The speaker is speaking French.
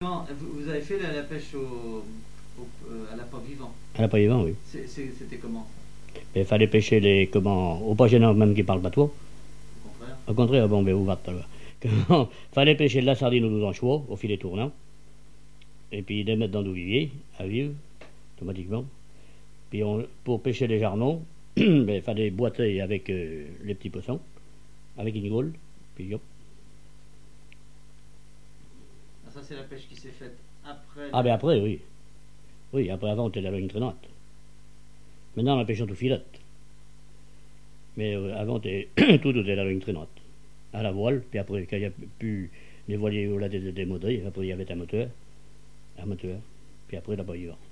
Vous avez fait la pêche à l'appât vivant. À l'appât vivant, oui. C'était comment ça? Il fallait pêcher au pas gênant même qui parle pas trop. Au contraire. Au contraire, bon, ben, vous va tout à l'heure. Fallait pêcher de la sardine ou du anchois au filet tournant. Et puis les mettre dans l'olivier à vivre, automatiquement. Puis pour pêcher les jarnons, il fallait boiter avec les petits poissons, avec une gaule, puis hop. Ah, ça c'est la pêche qui s'est faite après. Ah ben après, oui. Oui, après avant on était avec une traînante. Maintenant on pêche tout filet. Mais avant tout était avec une traînante. À la voile, puis après quand il n'y a plus les voiliers là démodés, après il y avait un moteur, puis après là-bas il va.